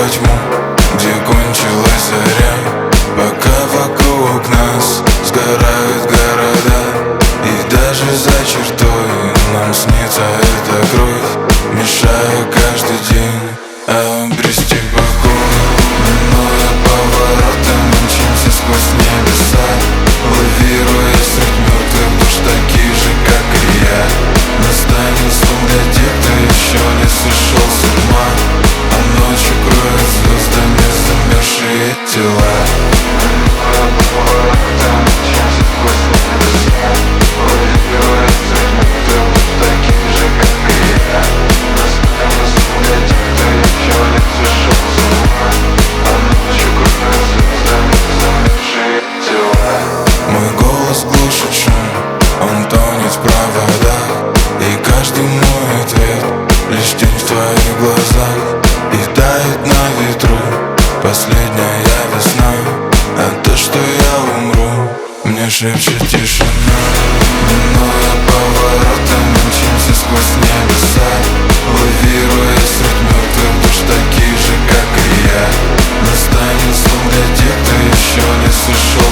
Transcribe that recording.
во тьму, где кончилась заря. Пока вокруг нас сгорают города, и даже за чертой нам снится эта кровь, мешая каждый день обрести покой. Минуя повороты, мчимся сквозь небеса, лавируя средь мертвых душ, таких же, как и я. Настанет сон для тех, кто еще не сошел с ума, а ночью кроет звездами замерзшие тела. Минуя повороты, мчимся сквозь небеса, лавируя средь мертвых душ, таких же, как и я. Настанет сон для тех, кто еще не сошел с ума, а ночью кроет звездами замерзшие тела. Мой голос глушит шум, он тонет в проводах, и каждый мой ответ лишь тень в твоих глазах. И тает на ветру последняя весна, а то, что я умру, мне шепчет тишина. Минуя повороты, мчимся сквозь небеса, лавируя средь мертвых душ, таких же, как и я. Настанет сон для тех, кто еще не сошел